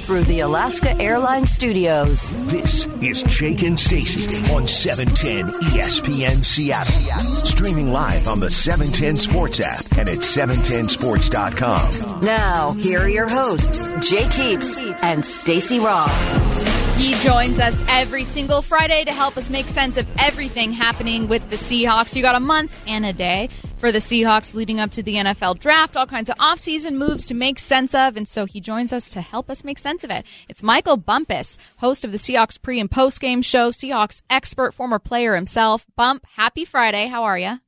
through the Alaska Airlines Studios. This is Jake and Stacy on 710 ESPN Seattle. Streaming live on the 710 Sports app and at 710sports.com. Now, here are your hosts, Jake Heaps and Stacy Ross. He joins us every single Friday to help us make sense of everything happening with the Seahawks. You got a month and a day for the Seahawks leading up to the NFL draft, all kinds of offseason moves to make sense of, and so he joins us to help us make sense of it. It's Michael Bumpus, host of the Seahawks pre- and post-game show, Seahawks expert, former player himself. Bump, happy Friday. How are you?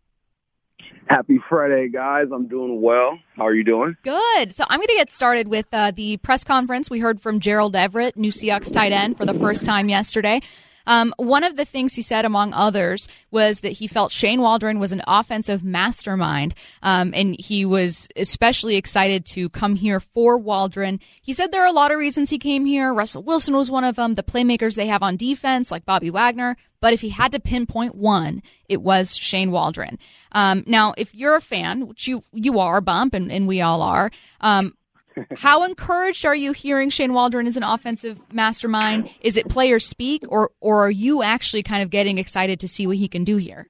Happy Friday, guys. I'm doing well. How are you doing? Good. So I'm going to get started with the press conference. We heard from Gerald Everett, new Seahawks tight end, for the first time yesterday. One of the things he said, among others, was that he felt Shane Waldron was an offensive mastermind, and he was especially excited to come here for Waldron. He said there are a lot of reasons he came here. Russell Wilson was one of them, the playmakers they have on defense, like Bobby Wagner. But if he had to pinpoint one, it was Shane Waldron. Now, if you're a fan, which you are, Bump, and we all are, how encouraged are you hearing Shane Waldron is an offensive mastermind? Is it players speak, or are you actually kind of getting excited to see what he can do here?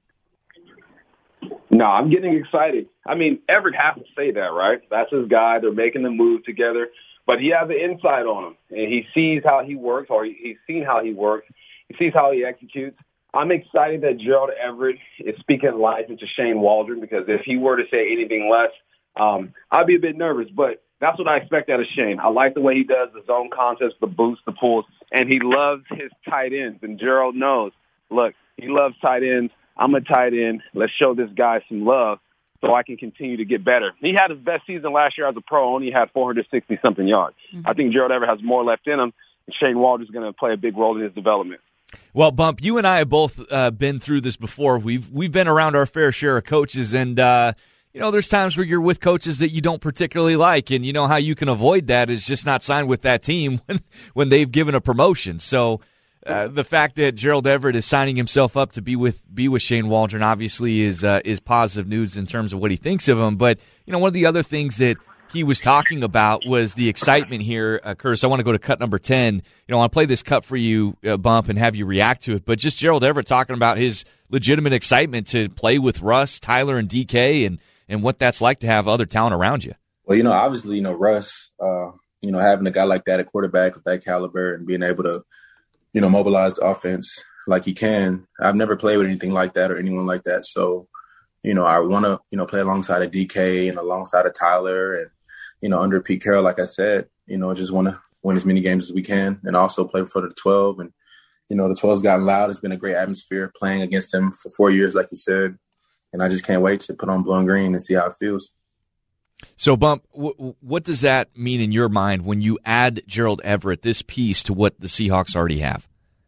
No, I'm getting excited. I mean, Everett has to say that, right? That's his guy. They're making the move together. But he has an insight on him, and he sees how he works, or he's seen how he works. He sees how he executes. I'm excited that Gerald Everett is speaking life into Shane Waldron, because if he were to say anything less, I'd be a bit nervous. But that's what I expect out of Shane. I like the way he does the zone concepts, the boosts, the pulls, and he loves his tight ends. And Gerald knows, look, he loves tight ends. I'm a tight end. Let's show this guy some love so I can continue to get better. He had his best season last year as a pro, only had 460-something yards. Mm-hmm. I think Gerald Everett has more left in him, and Shane Waldron's going to play a big role in his development. Well, Bump, you and I have both been through this before. We've been around our fair share of coaches, and there's times where you're with coaches that you don't particularly like, and you know how you can avoid that is just not sign with that team when they've given a promotion. So the fact that Gerald Everett is signing himself up to be with Shane Waldron obviously is positive news in terms of what he thinks of him. But one of the other things that he was talking about was the excitement here, Curtis. I want to go to cut number 10. I'll play this cut for you, Bump, and have you react to it. But just Gerald Everett talking about his legitimate excitement to play with Russ, Tyler, and DK, and what that's like to have other talent around you. Well, obviously, Russ, having a guy like that, a quarterback of that caliber, and being able to, mobilize the offense like he can. I've never played with anything like that or anyone like that. So, I want to, play alongside of DK and alongside of Tyler and, under Pete Carroll, like I said, just want to win as many games as we can and also play for the 12. And, the 12's gotten loud. It's been a great atmosphere playing against them for 4 years, like you said. And I just can't wait to put on blue and green and see how it feels. So, Bump, what does that mean in your mind when you add Gerald Everett, this piece, to what the Seahawks already have?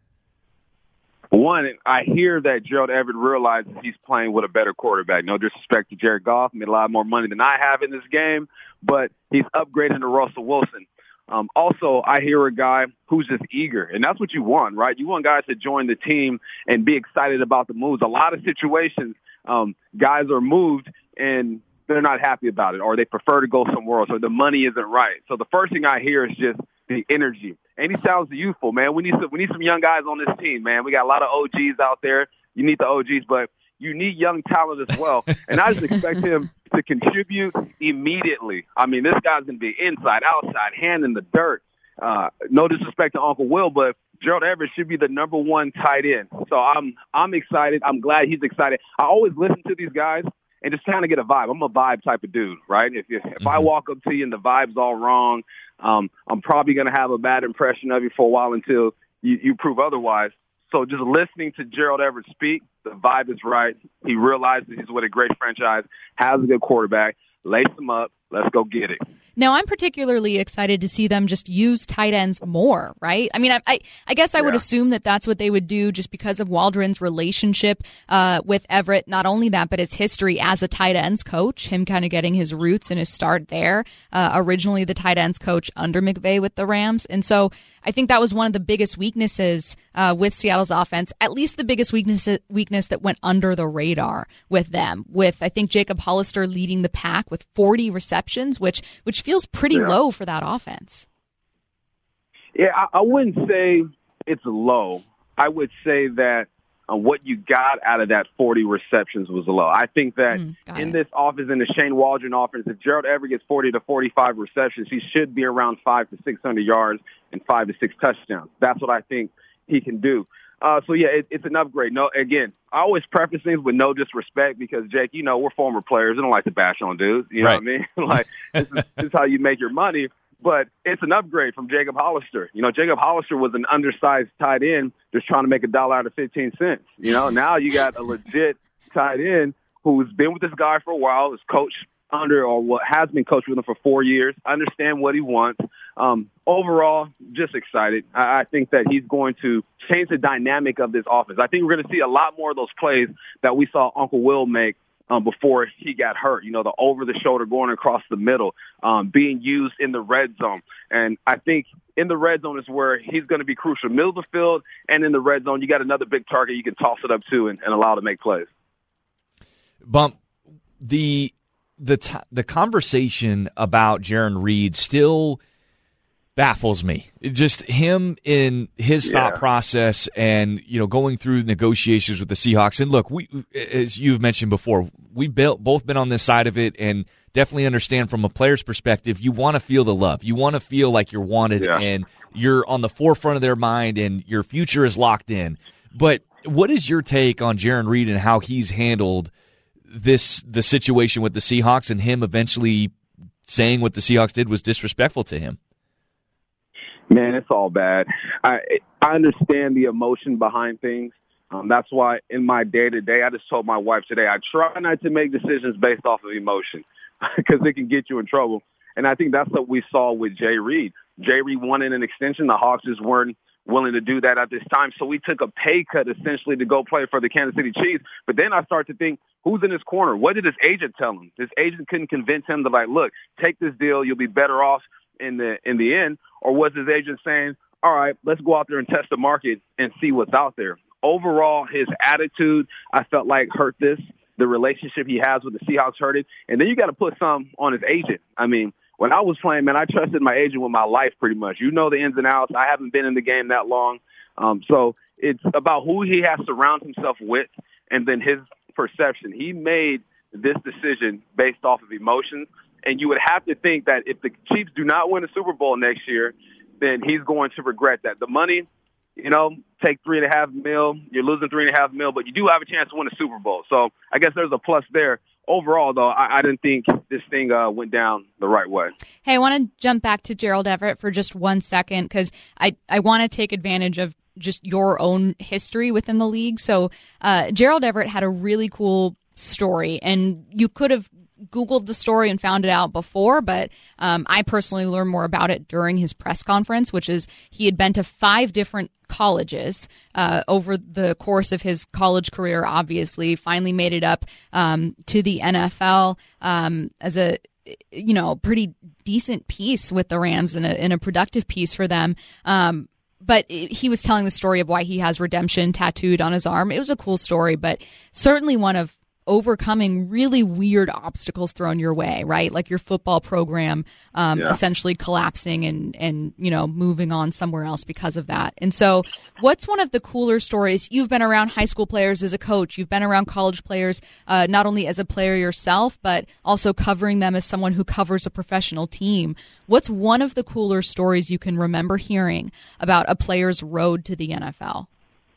One, I hear that Gerald Everett realizes he's playing with a better quarterback. No disrespect to Jared Goff, made a lot more money than I have in this game, but he's upgrading to Russell Wilson. Also, I hear a guy who's just eager, and that's what you want, right? You want guys to join the team and be excited about the moves. A lot of situations, guys are moved and they're not happy about it, or they prefer to go somewhere else, or the money isn't right. So the first thing I hear is just the energy. And he sounds youthful, man. We need some young guys on this team, man. We got a lot of OGs out there. You need the OGs, but you need young talent as well. And I just expect him to contribute immediately. I mean, this guy's going to be inside, outside, hand in the dirt. No disrespect to Uncle Will, but Gerald Everett should be the number one tight end. So I'm excited. I'm glad he's excited. I always listen to these guys and just kind of get a vibe. I'm a vibe type of dude, right? If I walk up to you and the vibe's all wrong, I'm probably going to have a bad impression of you for a while until you prove otherwise. So just listening to Gerald Everett speak, the vibe is right. He realizes he's with a great franchise, has a good quarterback. Lace him up. Let's go get it. Now, I'm particularly excited to see them just use tight ends more, right? I mean, I guess I would assume that that's what they would do just because of Waldron's relationship with Everett. Not only that, but his history as a tight ends coach, him kind of getting his roots and his start there. Originally the tight ends coach under McVay with the Rams. And so I think that was one of the biggest weaknesses with Seattle's offense, at least the biggest weakness that went under the radar with them, with I think Jacob Hollister leading the pack with 40 receptions, which feels pretty low for that offense. Yeah, I wouldn't say it's low. I would say that what you got out of that 40 receptions was low. I think that in this offense, in the Shane Waldron offense, if Gerald Everett gets 40 to 45 receptions, he should be around 500 to 600 yards and 5 to 6 touchdowns. That's what I think he can do. It's an upgrade. No, again, I always preface things with no disrespect because, Jake, we're former players. I don't like to bash on dudes. You know what I mean? Like, this is how you make your money. But it's an upgrade from Jacob Hollister. Jacob Hollister was an undersized tight end just trying to make $1 out of 15 cents. Now you got a legit tight end who's been with this guy for a while, is coached has been coached with him for 4 years, understand what he wants. Overall, just excited. I think that he's going to change the dynamic of this offense. I think we're going to see a lot more of those plays that we saw Uncle Will make before he got hurt, the over-the-shoulder going across the middle, being used in the red zone. And I think in the red zone is where he's going to be crucial. Middle of the field and in the red zone, you got another big target you can toss it up to and allow to make plays. Bump, the conversation about Jarran Reed still baffles me. Just him in his thought process and, going through negotiations with the Seahawks. And look, we, as you've mentioned before, we've both been on this side of it and definitely understand from a player's perspective, you want to feel the love. You want to feel like you're wanted and you're on the forefront of their mind and your future is locked in. But what is your take on Jarran Reed and how he's handled the situation with the Seahawks and him eventually saying what the Seahawks did was disrespectful to him? Man, it's all bad. I understand the emotion behind things. That's why in my day-to-day, I just told my wife today, I try not to make decisions based off of emotion because it can get you in trouble. And I think that's what we saw with Jay Reed. Jay Reed wanted an extension. The Hawks just weren't willing to do that at this time. So we took a pay cut essentially to go play for the Kansas City Chiefs. But then I started to think, who's in his corner? What did his agent tell him? His agent couldn't convince him to look, take this deal. You'll be better off in the end. Or was his agent saying, all right, let's go out there and test the market and see what's out there? Overall, his attitude, I felt like hurt this. The relationship he has with the Seahawks hurt it. And then you got to put some on his agent. I mean, when I was playing, man, I trusted my agent with my life pretty much. The ins and outs. I haven't been in the game that long. So it's about who he has to surround himself with and then his perception. He made this decision based off of emotions. And you would have to think that if the Chiefs do not win the Super Bowl next year, then he's going to regret that. The money, take $3.5 million. You're losing $3.5 million, but you do have a chance to win a Super Bowl. So I guess there's a plus there. Overall, though, I didn't think this thing went down the right way. Hey, I want to jump back to Gerald Everett for just 1 second because I want to take advantage of just your own history within the league. So Gerald Everett had a really cool story, and you could have Googled the story and found it out before, but I personally learned more about it during his press conference, which is he had been to 5 different colleges over the course of his college career, obviously, finally made it up to the NFL as a pretty decent piece with the Rams and a productive piece for them. But he was telling the story of why he has redemption tattooed on his arm. It was a cool story, but certainly one of overcoming really weird obstacles thrown your way, right? Like your football program essentially collapsing and moving on somewhere else because of that. And so what's one of the cooler stories? You've been around high school players as a coach. You've been around college players, not only as a player yourself, but also covering them as someone who covers a professional team. What's one of the cooler stories you can remember hearing about a player's road to the NFL?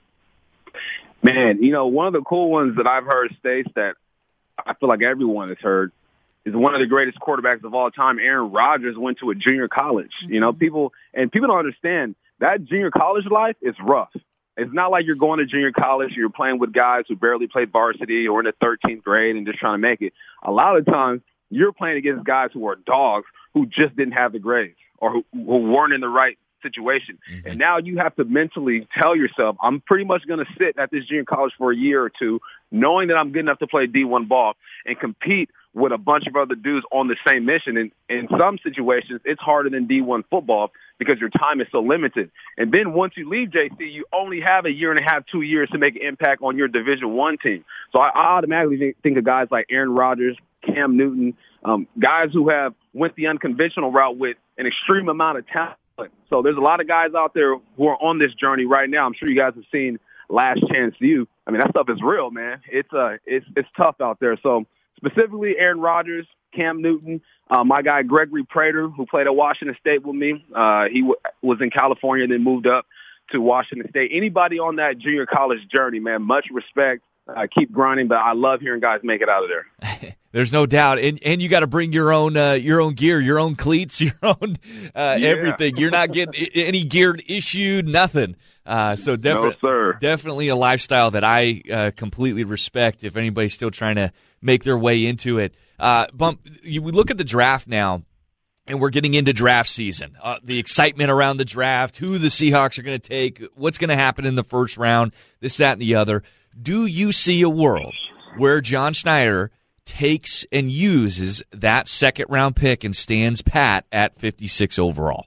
Man, one of the cool ones that I've heard, Stace, that I feel like everyone has heard, is one of the greatest quarterbacks of all time. Aaron Rodgers went to a junior college. People don't understand that junior college life is rough. It's not like you're going to junior college, you're playing with guys who barely played varsity or in the 13th grade and just trying to make it. A lot of times you're playing against guys who are dogs who just didn't have the grades or who weren't in the right situation. Mm-hmm. And now you have to mentally tell yourself, I'm pretty much going to sit at this junior college for a year or two, knowing that I'm good enough to play D1 ball and compete with a bunch of other dudes on the same mission. And in some situations, it's harder than D1 football because your time is so limited. And then once you leave JC, you only have a year and a half, 2 years to make an impact on your Division I team. So I automatically think of guys like Aaron Rodgers, Cam Newton, guys who have went the unconventional route with an extreme amount of talent. So there's a lot of guys out there who are on this journey right now. I'm sure you guys have seen Last Chance U. I mean, that stuff is real, man. It's tough out there. So specifically Aaron Rodgers, Cam Newton, my guy Gregory Prater, who played at Washington State with me. He was in California and then moved up to Washington State. Anybody on that junior college journey, man, much respect. Keep grinding, but I love hearing guys make it out of there. There's no doubt, and you got to bring your own gear, your own cleats, your own everything. You're not getting any gear issued, nothing. So definitely a lifestyle that I completely respect. If anybody's still trying to make their way into it, we look at the draft now. And we're getting into draft season. The excitement around the draft, who the Seahawks are going to take, what's going to happen in the first round, this, that, and the other. Do you see a world where John Schneider takes and uses that second-round pick and stands pat at 56 overall?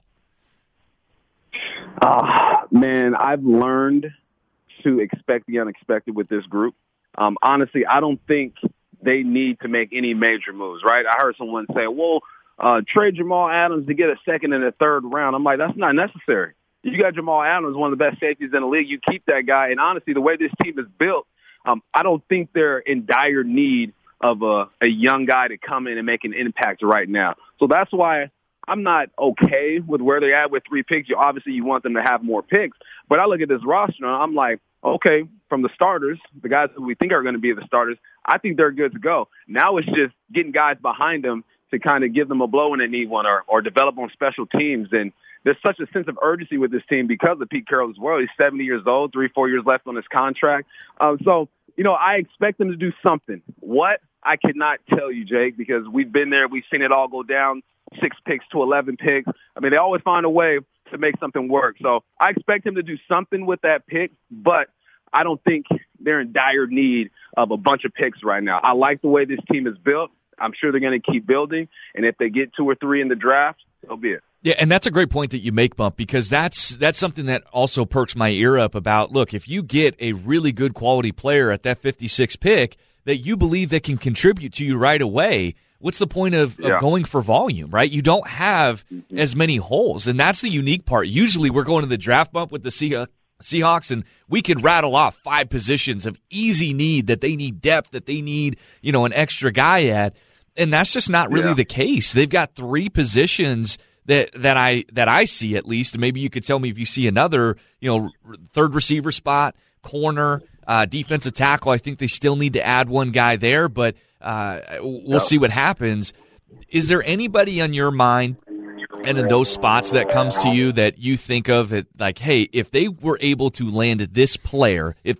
Man, I've learned to expect the unexpected with this group. Honestly, I don't think they need to make any major moves, right? I heard someone say, well, trade Jamal Adams to get a second and a third round. I'm like, that's not necessary. You got Jamal Adams, one of the best safeties in the league. You keep that guy. And honestly, the way this team is built, I don't think they're in dire need of a young guy to come in and make an impact right now. So that's why I'm not okay with where they're at with 3 picks. Obviously, you want them to have more picks. But I look at this roster, and I'm like, okay, from the starters, the guys who we think are going to be the starters, I think they're good to go. Now it's just getting guys behind them to kind of give them a blow when they need one or develop on special teams. And there's such a sense of urgency with this team because of Pete Carroll as well. He's 70 years old, 3-4 years left on his contract. So, I expect them to do something. What? I cannot tell you, Jake, because we've been there. We've seen it all go down, 6 picks to 11 picks. I mean, they always find a way to make something work. So I expect him to do something with that pick, but I don't think they're in dire need of a bunch of picks right now. I like the way this team is built. I'm sure they're going to keep building, and if they get 2 or 3 in the draft, so be it. Yeah, and that's a great point that you make, Bump, because that's something that also perks my ear up about, look, if you get a really good quality player at that 56 pick that you believe that can contribute to you right away, what's the point of going for volume, right? You don't have as many holes, and that's the unique part. Usually we're going to the draft, Bump, with the Seahawks, and we could rattle off 5 positions of easy need that they need depth, that they need, an extra guy at, and that's just not really the case. They've got 3 positions that I see, at least. Maybe you could tell me if you see another, third receiver spot, corner, defensive tackle. I think they still need to add one guy there, but we'll see what happens. Is there anybody on your mind and in those spots that comes to you that you think of it like, hey, if they were able to land this player, if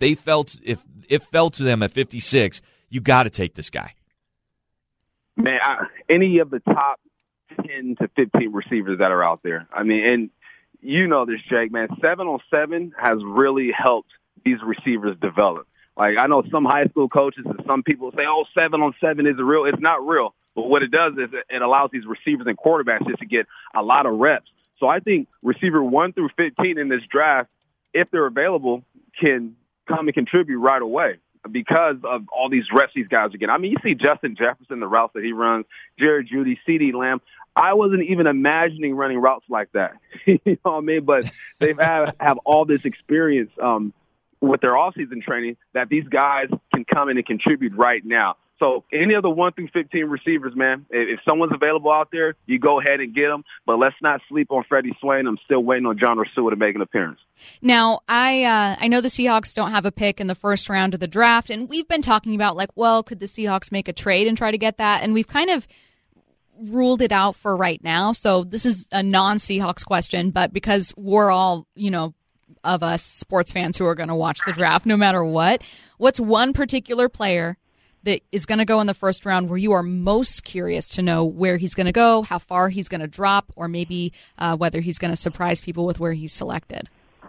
it fell to them at 56, you got to take this guy? Man, any of the top 10 to 15 receivers that are out there. I mean, and you know this, Jake, man, 7-on-7 has really helped these receivers develop. Like, I know some high school coaches and some people say, 7-on-7 isn't real. It's not real. But what it does is it allows these receivers and quarterbacks just to get a lot of reps. So I think receiver 1 through 15 in this draft, if they're available, can come and contribute right away because of all these reps these guys are getting. I mean, you see Justin Jefferson, the routes that he runs, Jerry Jeudy, CeeDee Lamb. I wasn't even imagining running routes like that. You know what I mean? But they have all this experience with their off-season training that these guys can come in and contribute right now. So any of the 1 through 15 receivers, man, if someone's available out there, you go ahead and get them. But let's not sleep on Freddie Swain. I'm still waiting on John Ursua to make an appearance. Now, I know the Seahawks don't have a pick in the first round of the draft, and we've been talking about, could the Seahawks make a trade and try to get that? And we've kind of ruled it out for right now. So this is a non-Seahawks question, but because we're all, of us sports fans who are going to watch the draft no matter what's one particular player that is going to go in the first round where you are most curious to know where he's going to go, how far he's going to drop, or maybe whether he's going to surprise people with where he's selected?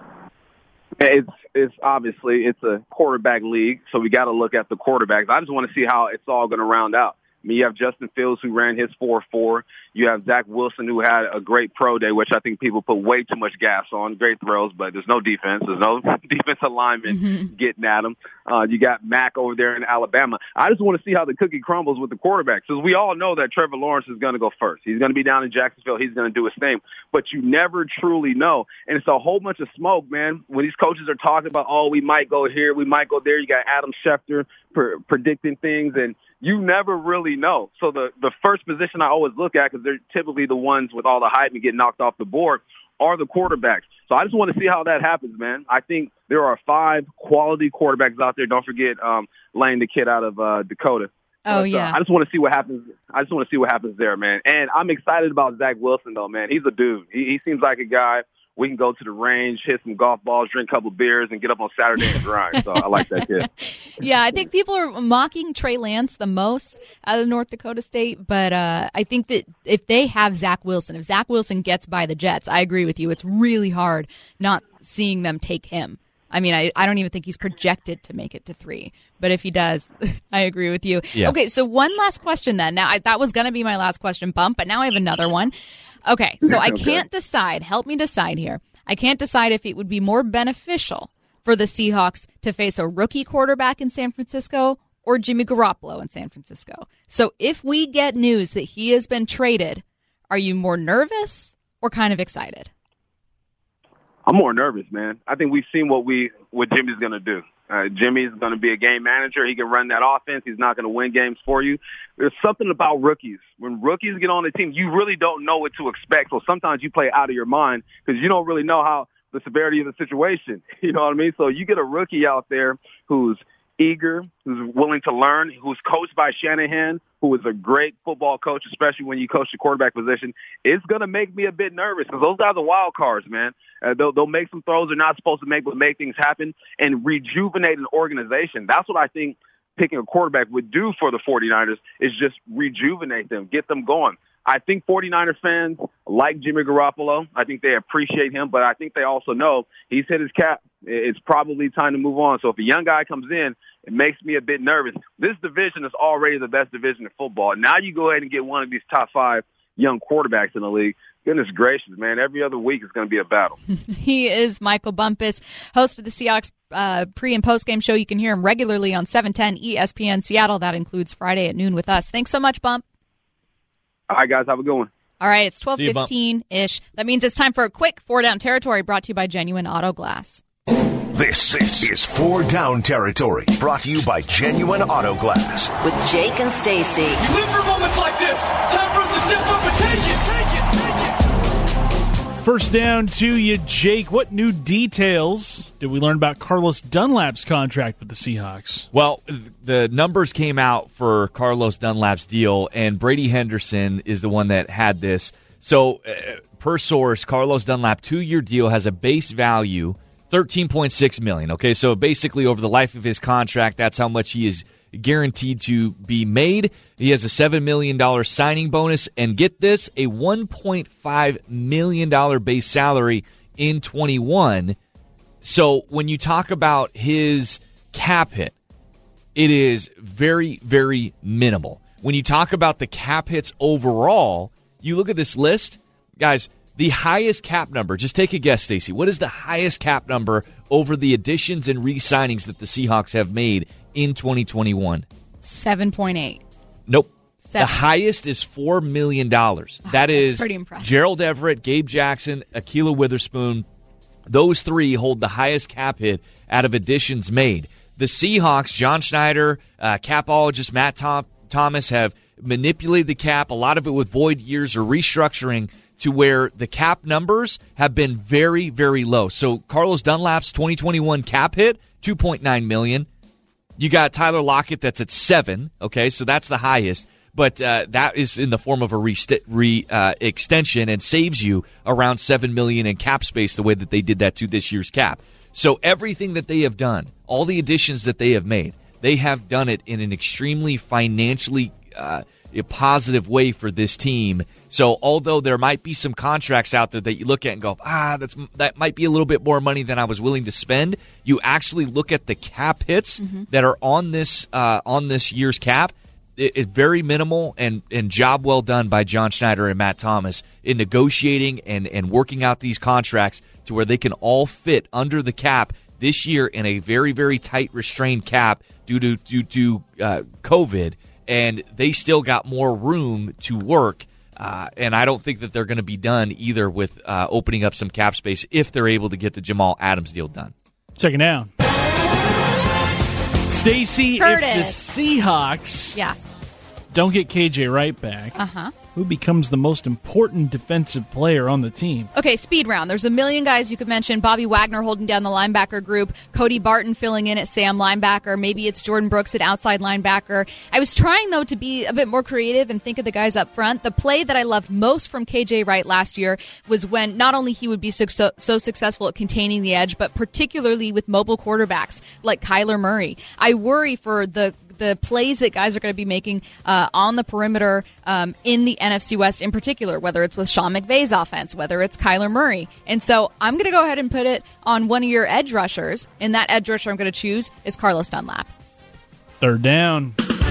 It's obviously it's a quarterback league, so we got to look at the quarterbacks. I just want to see how it's all going to round out. I mean, you have Justin Fields, who ran his 4.4. You have Zach Wilson, who had a great pro day, which I think people put way too much gas on. Great throws, but there's no defense. There's no defensive lineman getting at him. You got Mack over there in Alabama. I just want to see how the cookie crumbles with the quarterbacks, because we all know that Trevor Lawrence is going to go first. He's going to be down in Jacksonville. He's going to do his thing. But you never truly know. And it's a whole bunch of smoke, man. When these coaches are talking about, oh, we might go here, we might go there. You got Adam Schefter predicting things, and you never really know. So the first position I always look at, because they're typically the ones with all the hype and get knocked off the board, are the quarterbacks. So I just want to see how that happens, man. I think there are 5 quality quarterbacks out there. Don't forget Lane, the kid out of Dakota. Oh, yeah. I just want to see what happens. I just want to see what happens there, man. And I'm excited about Zach Wilson, though, man. He's a dude. He seems like a guy. We can go to the range, hit some golf balls, drink a couple beers, and get up on Saturday and grind. So I like that kid. Yeah, I think people are mocking Trey Lance the most out of North Dakota State, but I think that if they have Zach Wilson, if Zach Wilson gets by the Jets, I agree with you. It's really hard not seeing them take him. I mean, I don't even think he's projected to make it to 3. But if he does, I agree with you. Yeah. Okay, so one last question then. Now, that was going to be my last question, Bump, but now I have another one. Okay, so I can't decide. Help me decide here. I can't decide if it would be more beneficial for the Seahawks to face a rookie quarterback in San Francisco or Jimmy Garoppolo in San Francisco. So if we get news that he has been traded, are you more nervous or kind of excited? I'm more nervous, man. I think we've seen what Jimmy's going to do. Jimmy's going to be a game manager. He can run that offense. He's not going to win games for you. There's something about rookies. When rookies get on the team, you really don't know what to expect. So sometimes you play out of your mind because you don't really know how the severity of the situation. You know what I mean? So you get a rookie out there who's eager, who's willing to learn, who's coached by Shanahan, who is a great football coach, especially when you coach the quarterback position. It's going to make me a bit nervous because those guys are wild cards, man. They'll make some throws they're not supposed to make, but make things happen and rejuvenate an organization. That's what I think picking a quarterback would do for the 49ers, is just rejuvenate them, get them going. I think 49er fans like Jimmy Garoppolo. I think they appreciate him, but I think they also know he's hit his cap. It's probably time to move on. So if a young guy comes in, it makes me a bit nervous. This division is already the best division in football. Now you go ahead and get one of these top 5 young quarterbacks in the league. Goodness gracious, man. Every other week is going to be a battle. He is Michael Bumpus, host of the Seahawks pre- and post-game show. You can hear him regularly on 710 ESPN Seattle. That includes Friday at noon with us. Thanks so much, Bump. All right, guys. Have a good one. All right, it's 12:15-ish. That means it's time for a quick 4 Down Territory brought to you by Genuine Auto Glass. This is 4 Down Territory, brought to you by Genuine Auto Glass. With Jake and Stacy. You live for moments like this. Time for us to step up and take it. First down to you, Jake. What new details did we learn about Carlos Dunlap's contract with the Seahawks? Well, the numbers came out for Carlos Dunlap's deal, and Brady Henderson is the one that had this. So, per source, Carlos Dunlap 2-year deal has a base value $13.6 million. Okay, so basically over the life of his contract, that's how much he is guaranteed to be made. He has a $7 million signing bonus, and get this, a $1.5 million base salary in 21. So when you talk about his cap hit, it is very, very minimal. When you talk about the cap hits overall, you look at this list, guys, the highest cap number, just take a guess, Stacey. What is the highest cap number over the additions and re-signings that the Seahawks have made in 2021? 7.8. Nope. 7. The highest is $4 million. That is pretty impressive. Gerald Everett, Gabe Jackson, Ahkello Witherspoon. Those 3 hold the highest cap hit out of additions made. The Seahawks, John Schneider, capologist Matt Thomas have manipulated the cap, a lot of it with void years or restructuring, to where the cap numbers have been very, very low. So Carlos Dunlap's 2021 cap hit, $2.9 million. You got Tyler Lockett that's at 7. Okay, so that's the highest. But that is in the form of a extension and saves you around $7 million in cap space the way that they did that to this year's cap. So everything that they have done, all the additions that they have made, they have done it in an extremely financially positive way for this team. So although there might be some contracts out there that you look at and go, that might be a little bit more money than I was willing to spend, you actually look at the cap hits that are on this year's cap. it's very minimal and job well done by John Schneider and Matt Thomas in negotiating and working out these contracts to where they can all fit under the cap this year in a very, very tight, restrained cap due to COVID, and they still got more room to work. And I don't think that they're going to be done either with opening up some cap space if they're able to get the Jamal Adams deal done. Second down. Stacey, if the Curtis. Seahawks don't get KJ Wright back, who becomes the most important defensive player on the team? Okay, speed round. There's a million guys you could mention. Bobby Wagner holding down the linebacker group. Cody Barton filling in at Sam linebacker. Maybe it's Jordan Brooks at outside linebacker. I was trying, though, to be a bit more creative and think of the guys up front. The play that I loved most from KJ Wright last year was when not only he would be so successful at containing the edge, but particularly with mobile quarterbacks like Kyler Murray. I worry for the plays that guys are going to be making on the perimeter in the NFC West in particular, whether it's with Sean McVay's offense, whether it's Kyler Murray. And so I'm going to go ahead and put it on one of your edge rushers, and that edge rusher I'm going to choose is Carlos Dunlap. Third down.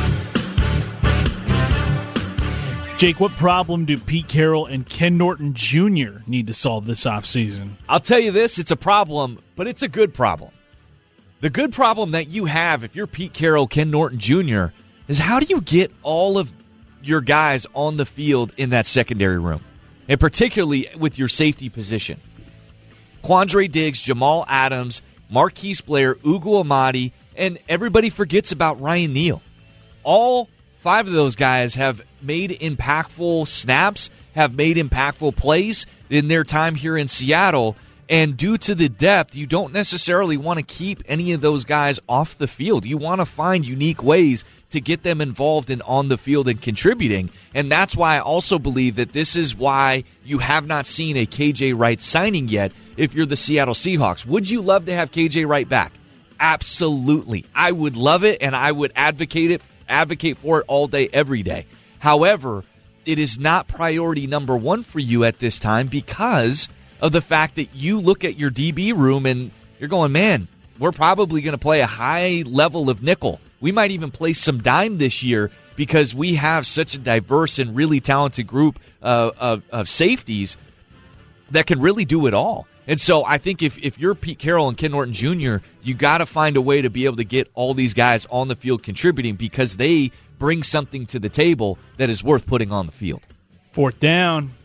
Jake, what problem do Pete Carroll and Ken Norton Jr. need to solve this offseason? I'll tell you this, it's a problem, but it's a good problem. The good problem that you have if you're Pete Carroll, Ken Norton Jr., is how do you get all of your guys on the field in that secondary room, and particularly with your safety position? Quandre Diggs, Jamal Adams, Marquise Blair, Ugo Amadi, and everybody forgets about Ryan Neal. All 5 of those guys have made impactful snaps, have made impactful plays in their time here in Seattle. And due to the depth, you don't necessarily want to keep any of those guys off the field. You want to find unique ways to get them involved and on the field and contributing. And that's why I also believe that this is why you have not seen a KJ Wright signing yet if you're the Seattle Seahawks. Would you love to have KJ Wright back? Absolutely. I would love it, and I would advocate for it all day, every day. However, it is not priority number one for you at this time because of the fact that you look at your DB room and you're going, man, we're probably going to play a high level of nickel. We might even play some dime this year because we have such a diverse and really talented group of safeties that can really do it all. And so I think if you're Pete Carroll and Ken Norton Jr., you got to find a way to be able to get all these guys on the field contributing because they bring something to the table that is worth putting on the field. Fourth down.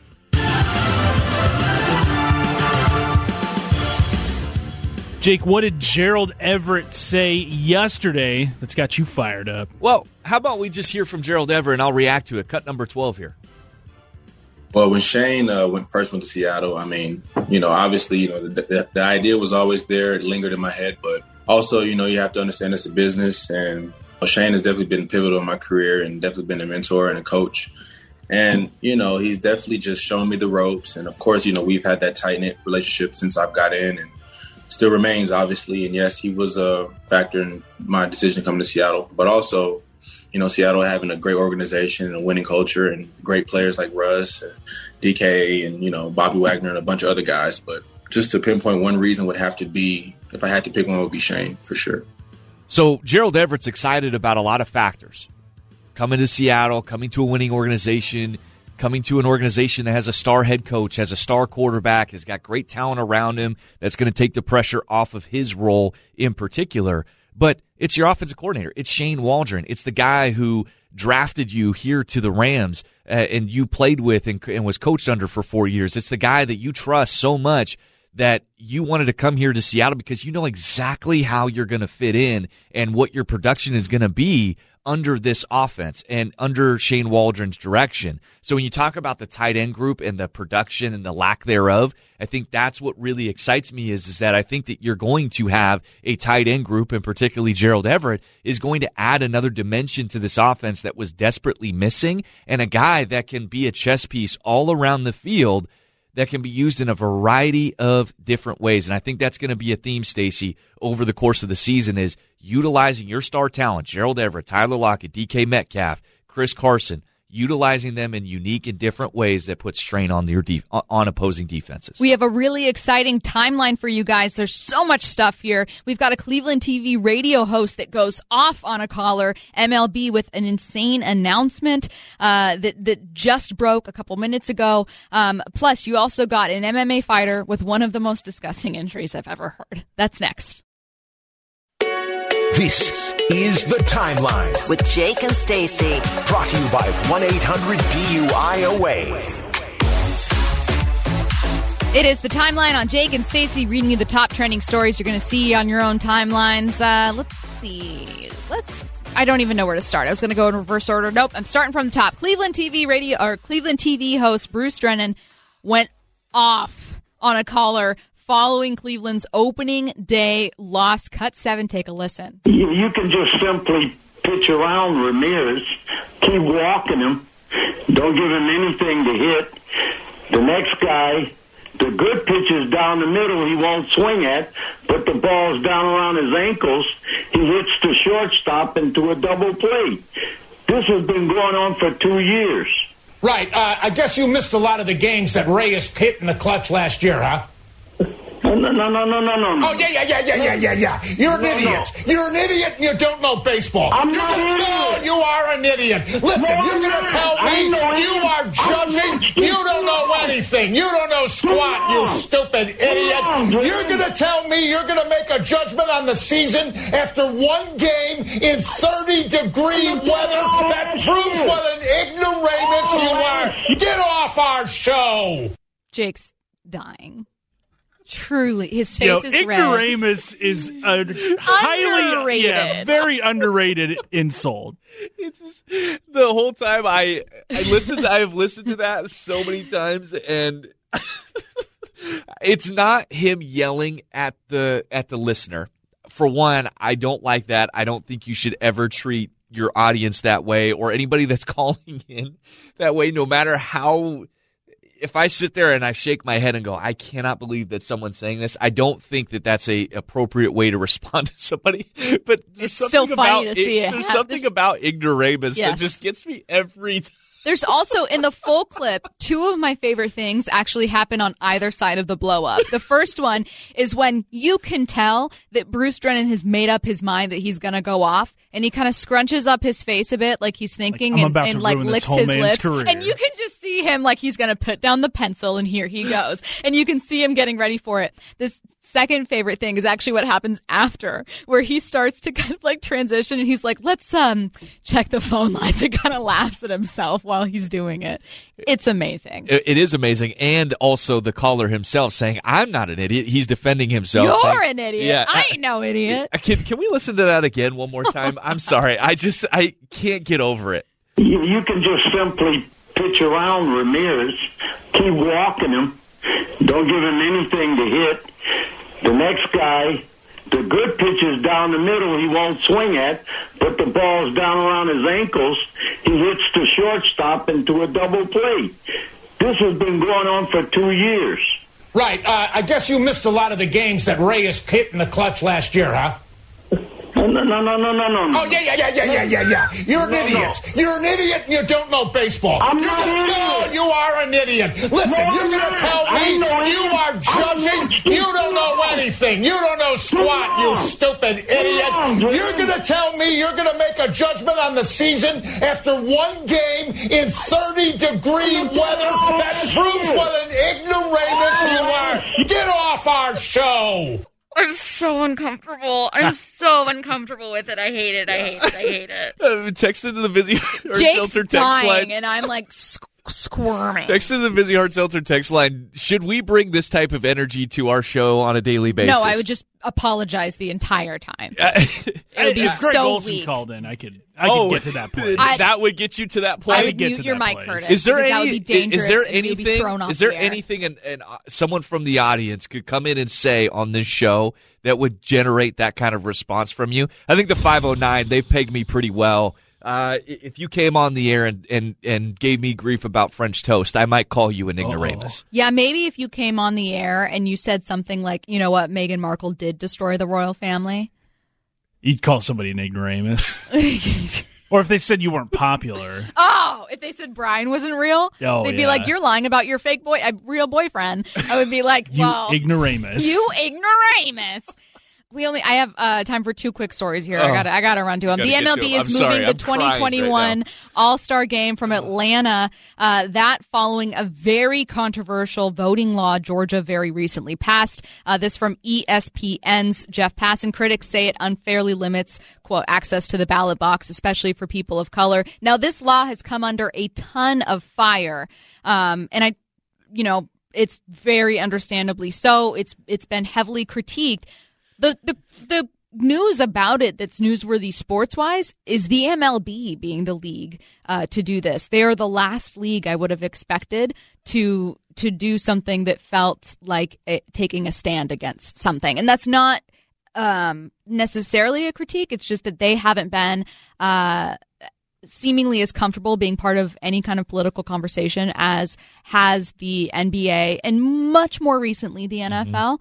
Jake, what did Gerald Everett say yesterday that's got you fired up? Well, how about we just hear from Gerald Everett and I'll react to it. Cut number 12 here. Well, when Shane first went to Seattle, I mean, obviously, the idea was always there. It lingered in my head. But also, you have to understand it's a business. And Shane has definitely been pivotal in my career and definitely been a mentor and a coach. And, he's definitely just shown me the ropes. And, of course, we've had that tight-knit relationship since I've got in and still remains, obviously. And, yes, he was a factor in my decision coming to Seattle. But also, Seattle having a great organization and a winning culture and great players like Russ, DK, and, Bobby Wagner and a bunch of other guys. But just to pinpoint one reason would have to be, if I had to pick one, would be Shane, for sure. So Gerald Everett's excited about a lot of factors. Coming to Seattle, coming to a winning organization, coming to an organization that has a star head coach, has a star quarterback, has got great talent around him that's going to take the pressure off of his role in particular. But it's your offensive coordinator. It's Shane Waldron. It's the guy who drafted you here to the Rams and you played with and was coached under for 4 years. It's the guy that you trust so much that you wanted to come here to Seattle because you know exactly how you're going to fit in and what your production is going to be under this offense and under Shane Waldron's direction. So when you talk about the tight end group and the production and the lack thereof, I think that's what really excites me is that I think that you're going to have a tight end group, and particularly Gerald Everett, is going to add another dimension to this offense that was desperately missing, and a guy that can be a chess piece all around the field that can be used in a variety of different ways. And I think that's going to be a theme, Stacey, over the course of the season is utilizing your star talent, Gerald Everett, Tyler Lockett, DK Metcalf, Chris Carson, utilizing them in unique and different ways that put strain on on opposing defenses. We have a really exciting timeline for you guys. There's so much stuff here. We've got a Cleveland TV radio host that goes off on a caller, MLB, with an insane announcement that just broke a couple minutes ago. Plus, you also got an MMA fighter with one of the most disgusting injuries I've ever heard. That's next. This is The Timeline with Jake and Stacy. Brought to you by 1-800-DUIOA. It is The Timeline on Jake and Stacy, reading you the top trending stories you're going to see on your own timelines. Let's see. I don't even know where to start. I was going to go in reverse order. Nope, I'm starting from the top. Cleveland TV host Bruce Drennan went off on a caller following Cleveland's opening day loss. Cut 7, take a listen. You can just simply pitch around Ramirez, keep walking him, don't give him anything to hit. The next guy, the good pitch is down the middle, he won't swing at, but the ball's down around his ankles. He hits the shortstop into a double play. This has been going on for 2 years. Right. I guess you missed a lot of the games that Reyes hit in the clutch last year, huh? No. Oh, yeah. You're an idiot. You're an idiot and you don't know baseball. I'm not an idiot. No, you are an idiot. Listen, you're going to tell me you are judging. You don't know anything. You don't know squat, you stupid idiot. You're going to tell me you're going to make a judgment on the season after one game in 30-degree weather? That proves what an ignoramus you are. Get off our show. Jake's dying. Truly, his face is red. Ignoramus is a highly, very underrated insult. It's just, the whole time I have listened to that so many times, and it's not him yelling at the listener. For one, I don't like that. I don't think you should ever treat your audience that way, or anybody that's calling in that way, no matter how. If I sit there and I shake my head and go, I cannot believe that someone's saying this, I don't think that that's a appropriate way to respond to somebody. But there's it's still funny to see it. There's something about ignoramus that just gets me every time. There's also, in the full clip, 2 of my favorite things actually happen on either side of the blow up. The first one is when you can tell that Bruce Drennan has made up his mind that he's going to go off, and he kind of scrunches up his face a bit like he's thinking, and licks his lips. Career. And you can just see him like he's going to put down the pencil, and here he goes. And you can see him getting ready for it. This second favorite thing is actually what happens after, where he starts to kind of like transition, and he's like, let's check the phone lines, and kind of laughs at himself while he's doing it. It's amazing. It is amazing. And also the caller himself saying, I'm not an idiot. He's defending himself. You're an idiot. Yeah, I ain't no idiot. Can we listen to that again one more time? I'm sorry. I can't get over it. You can just simply pitch around Ramirez, keep walking him, don't give him anything to hit. The next guy, the good pitch is down the middle, he won't swing at, but the ball's down around his ankles. He hits the shortstop into a double play. This has been going on for 2 years. Right. I guess you missed a lot of the games that Reyes hit in the clutch last year, huh? No. Oh, yeah. You're an idiot. You're an idiot and you don't know baseball. I'm not an idiot. No, you are an idiot. Listen, you're going to tell me you are judging. You don't know anything. You don't know squat, you stupid idiot. You're going to tell me you're going to make a judgment on the season after one game in 30-degree weather? That proves what an ignoramus you are. Get off our show. I'm so uncomfortable. I'm so uncomfortable with it. I hate it. Text into the Busy Heart Jake's Seltzer text dying, line. and I'm like squirming. Text into the Busy Heart Seltzer text line. Should we bring this type of energy to our show on a daily basis? No, I would just apologize the entire time. It would be Greg so Olson weak. called in. I could get to that point. That would get you to that point. I would mute your mic, Curtis. Is there that would be dangerous. Is there and you'd be thrown off Is there the air. anything, and someone from the audience could come in and say on this show that would generate that kind of response from you? I think the 509, they've pegged me pretty well. If you came on the air and gave me grief about French toast, I might call you an ignoramus. Yeah, maybe if you came on the air and you said something like, you know what, Meghan Markle did destroy the royal family. You'd call somebody an ignoramus. Or if they said you weren't popular. Oh, if they said Brian wasn't real, they'd be like, you're lying about your fake real boyfriend. I would be like, well, you ignoramus. You ignoramus. I have time for 2 quick stories here. I gotta run to them. The MLB is moving the 2021 All-Star Game from Atlanta. That following a very controversial voting law Georgia very recently passed. This from ESPN's Jeff Passan. Critics say it unfairly limits, quote, access to the ballot box, especially for people of color. Now, this law has come under a ton of fire, and it's very understandably so. It's been heavily critiqued. The news about it that's newsworthy sports-wise is the MLB being the league to do this. They are the last league I would have expected to do something that felt like taking a stand against something. And that's not necessarily a critique. It's just that they haven't been seemingly as comfortable being part of any kind of political conversation as has the NBA and much more recently the NFL.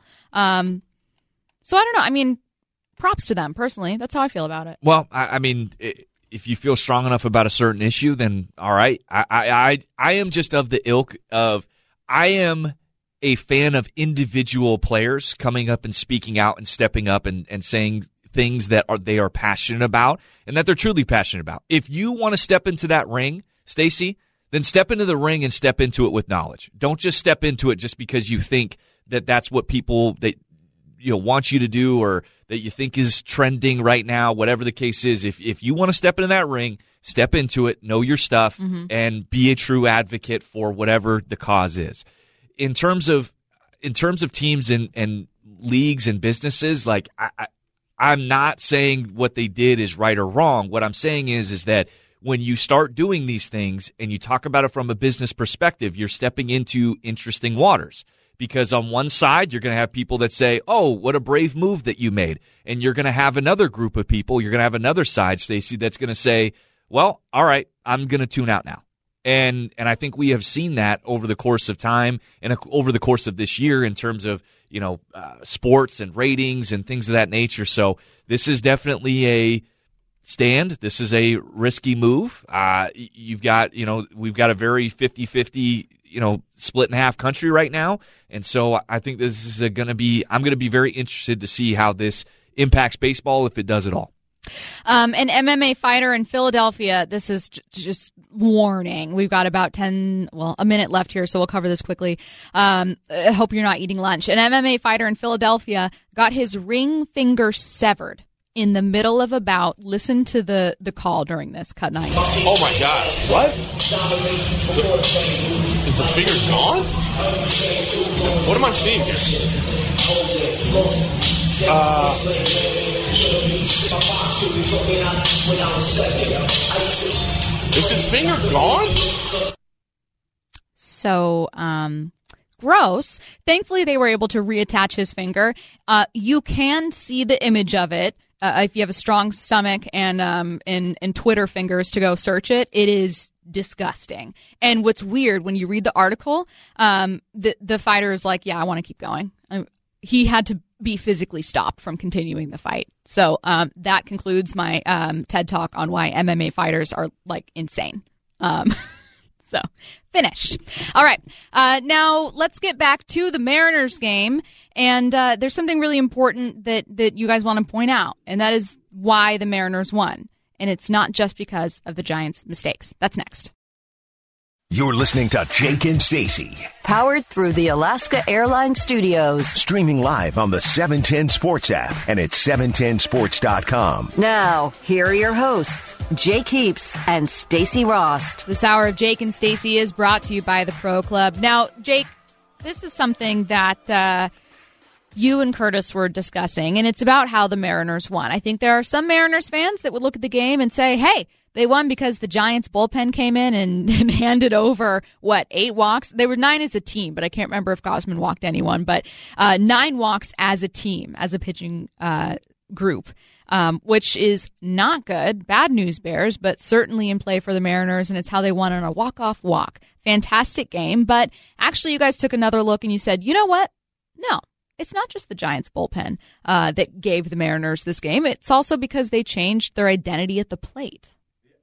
So I don't know. I mean, props to them personally. That's how I feel about it. Well, I mean, if you feel strong enough about a certain issue, then all right. I am just of the ilk of I am a fan of individual players coming up and speaking out and stepping up and saying things that they are passionate about and that they're truly passionate about. If you want to step into that ring, Stacey, then step into the ring and step into it with knowledge. Don't just step into it just because you think that that's what people want you to do or that you think is trending right now, whatever the case is. If you want to step into that ring, step into it, know your stuff, and be a true advocate for whatever the cause is. In terms of teams and leagues and businesses, like I'm not saying what they did is right or wrong. What I'm saying is that when you start doing these things and you talk about it from a business perspective, you're stepping into interesting waters. Because on one side, you're going to have people that say, oh, what a brave move that you made. And you're going to have another group of people, you're going to have another side, Stacey, that's going to say, well, all right, I'm going to tune out now. And I think we have seen that over the course of time and over the course of this year in terms of, sports and ratings and things of that nature. So this is definitely a stand. This is a risky move. We've got a very 50-50 split in half country right now. And so I think this is I'm going to be very interested to see how this impacts baseball, if it does at all. An MMA fighter in Philadelphia, this is just warning. We've got about a minute left here, so we'll cover this quickly. I hope you're not eating lunch. An MMA fighter in Philadelphia got his ring finger severed in the middle of a bout. Listen to the call during this, Cut 9. Oh my God. What? Is the finger gone? What am I seeing here? Is his finger gone? So, gross. Thankfully, they were able to reattach his finger. You can see the image of it. If you have a strong stomach and Twitter fingers to go search it, it is disgusting. And what's weird, when you read the article, the fighter is like, yeah, I want to keep going. He had to be physically stopped from continuing the fight. So that concludes my TED Talk on why MMA fighters are, like, insane. So, finished. All right. Now, let's get back to the Mariners game. And there's something really important that you guys want to point out, and that is why the Mariners won. And it's not just because of the Giants' mistakes. That's next. You're listening to Jake and Stacey. Powered through the Alaska Airlines Studios. Streaming live on the 710 Sports app and at 710sports.com. Now, here are your hosts, Jake Heaps and Stacey Rost. This hour of Jake and Stacey is brought to you by the Pro Club. Now, Jake, this is something that you and Curtis were discussing, and it's about how the Mariners won. I think there are some Mariners fans that would look at the game and say, hey, they won because the Giants bullpen came in and handed over, 8 walks? They were 9 as a team, but I can't remember if Gausman walked anyone. But 9 walks as a team, as a pitching group, which is not good. Bad news bears, but certainly in play for the Mariners, and it's how they won on a walk-off walk. Fantastic game, but actually you guys took another look and you said, you know what? No. It's not just the Giants bullpen that gave the Mariners this game. It's also because they changed their identity at the plate.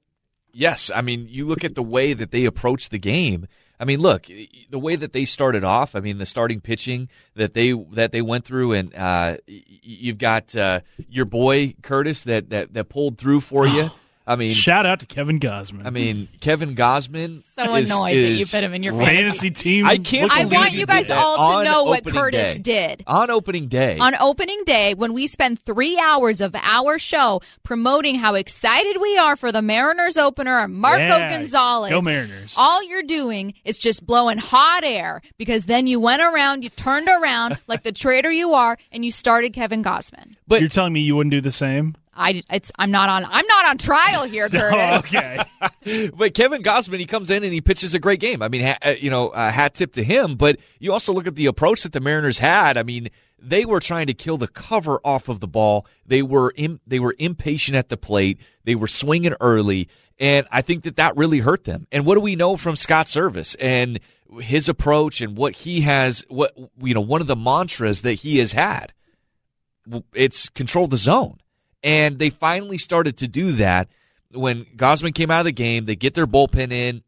Yes, I mean, you look at the way that they approached the game. I mean, look, the way that they started off, I mean, the starting pitching that they went through, and you've got your boy Curtis that pulled through for you. I mean, shout out to Kevin Gausman. I mean, Kevin Gausman. So annoyed that you put him in your fantasy team. I can't. I want you guys all to know what Curtis did on opening day. On opening day, when we spend 3 hours of our show promoting how excited we are for the Mariners opener, Marco Gonzalez. Go Mariners! All you're doing is just blowing hot air because then you went around, you turned around like the traitor you are, and you started Kevin Gausman. But you're telling me you wouldn't do the same? I'm not on trial here, Curtis. Oh, okay. But Kevin Gausman, he comes in and he pitches a great game. I mean, hat tip to him. But you also look at the approach that the Mariners had. I mean, they were trying to kill the cover off of the ball. They were impatient at the plate. They were swinging early, and I think that really hurt them. And what do we know from Scott Service and his approach and what he has? One of the mantras that he has had, it's control the zone. And they finally started to do that when Gausman came out of the game. They get their bullpen in,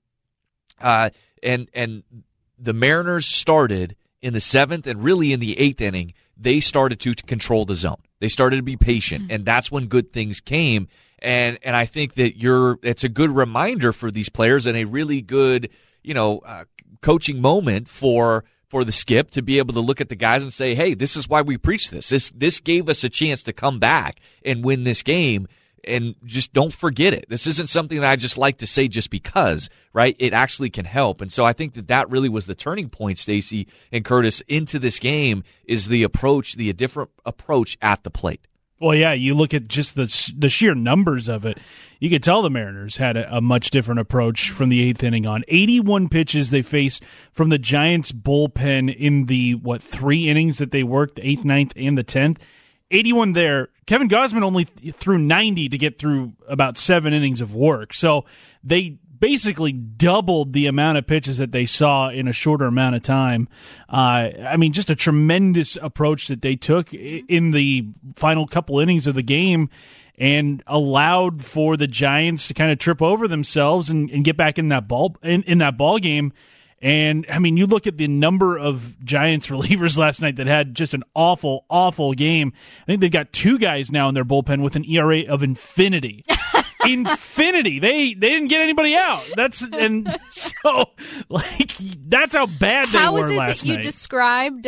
and the Mariners started in the 7th and really in the 8th inning. They started to control the zone. They started to be patient, and that's when good things came. And I think that it's a good reminder for these players and a really good coaching moment for the skip to be able to look at the guys and say, hey, this is why we preach this. This gave us a chance to come back and win this game, and just don't forget it. This isn't something that I just like to say just because, right? It actually can help. And so I think that really was the turning point, Stacey and Curtis, into this game is the different approach at the plate. Well, yeah, you look at just the sheer numbers of it. You could tell the Mariners had a much different approach from the 8th inning on. 81 pitches they faced from the Giants' bullpen in the, 3 innings that they worked, the 8th, 9th, and the 10th. 81 there. Kevin Gausman only threw 90 to get through about 7 innings of work. So they basically doubled the amount of pitches that they saw in a shorter amount of time. I mean, just a tremendous approach that they took in the final couple innings of the game and allowed for the Giants to kind of trip over themselves and get back in that ball game. And, I mean, you look at the number of Giants relievers last night that had just an awful, awful game. I think they've got 2 guys now in their bullpen with an ERA of infinity. Infinity. They didn't get anybody out. That's how bad they were last night. How is it that you described?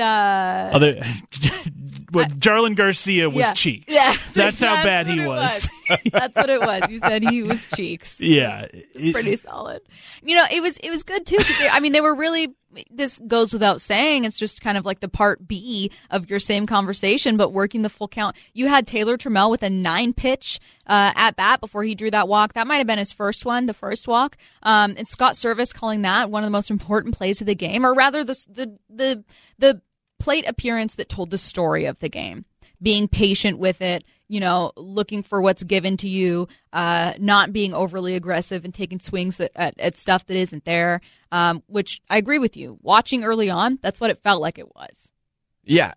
Jarlin Garcia was Cheeks. Yeah, that's how bad he was. That's what it was. You said he was Cheeks. Yeah, it's pretty solid. It was good too. I mean, they were really. This goes without saying. It's just kind of like the part B of your same conversation, but working the full count. You had Taylor Trammell with a 9-pitch at bat before he drew that walk. That might have been his first one, the first walk. And Scott Service calling that one of the most important plays of the game, or rather the plate appearance that told the story of the game. Being patient with it, looking for what's given to you, not being overly aggressive and taking swings at stuff that isn't there, which I agree with you. Watching early on, that's what it felt like it was. Yeah,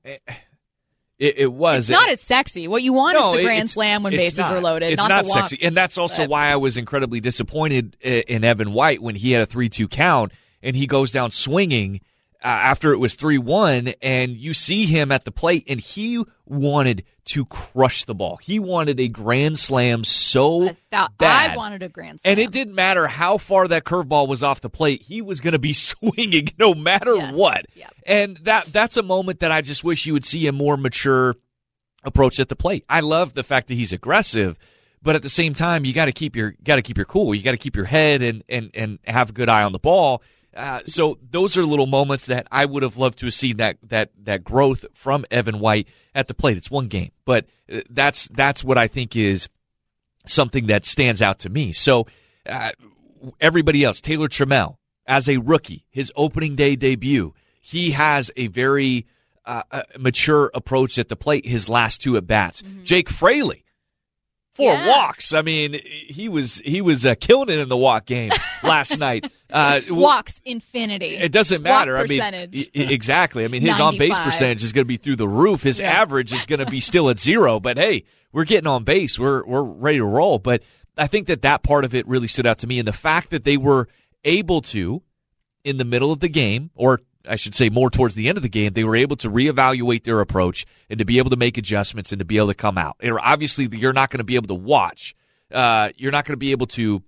it was. It's not as sexy. What you want is the grand slam when bases are loaded. It's not sexy. And that's also why I was incredibly disappointed in Evan White when he had a 3-2 count and he goes down swinging after it was 3-1, and you see him at the plate, and he wanted to crush the ball. He wanted a grand slam so bad. I wanted a grand slam. And it didn't matter how far that curveball was off the plate. He was going to be swinging no matter what. Yep. And that's a moment that I just wish you would see a more mature approach at the plate. I love the fact that he's aggressive, but at the same time, you got to keep your cool. You got to keep your head and have a good eye on the ball. So those are little moments that I would have loved to have seen that growth from Evan White at the plate. It's one game, but that's what I think is something that stands out to me. So everybody else, Taylor Trammell, as a rookie, his opening day debut, he has a very mature approach at the plate. His last 2 at bats, Jake Fraley. 4 walks. I mean, he was killing it in the walk game last night. Walks infinity. It doesn't matter. Walk percentage. I mean, exactly. I mean, his on base percentage is going to be through the roof. His average is going to be still at 0. But hey, we're getting on base. We're ready to roll. But I think that part of it really stood out to me, and the fact that they were able to, in the middle of the game, or I should say more towards the end of the game, they were able to reevaluate their approach and to be able to make adjustments and to be able to come out. And obviously, you're not going to be able to watch. You're not going to be able to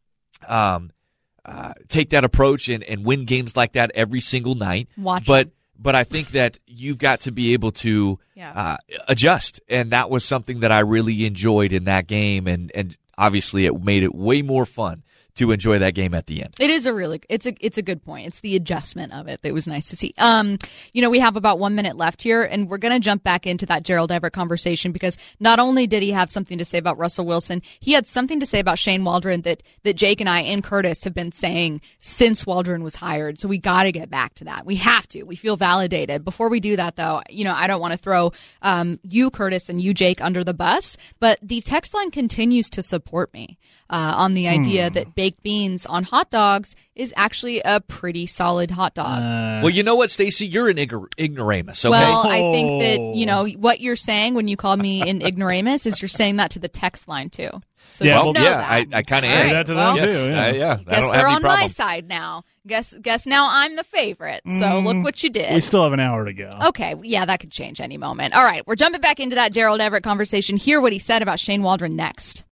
take that approach and win games like that every single night. But I think that you've got to be able to adjust, and that was something that I really enjoyed in that game, and obviously it made it way more fun to enjoy that game at the end. It is it's a good point. It's the adjustment of it that was nice to see. We have about 1 minute left here, and we're going to jump back into that Gerald Everett conversation, because not only did he have something to say about Russell Wilson, he had something to say about Shane Waldron that Jake and I and Curtis have been saying since Waldron was hired. So we got to get back to that. We have to. We feel validated. Before we do that, though, I don't want to throw you, Curtis, and you, Jake, under the bus, but the text line continues to support me on the idea that baked beans on hot dogs is actually a pretty solid hot dog. Well, you know what, Stacey? You're an ignoramus, okay? Well, I think that, what you're saying when you call me an ignoramus is you're saying that to the text line, too. So I kind of say that to them, too. Yeah. Guess they're on my side now. Guess now I'm the favorite. So look what you did. We still have an hour to go. Okay, yeah, that could change any moment. All right, we're jumping back into that Gerald Everett conversation. Hear what he said about Shane Waldron next.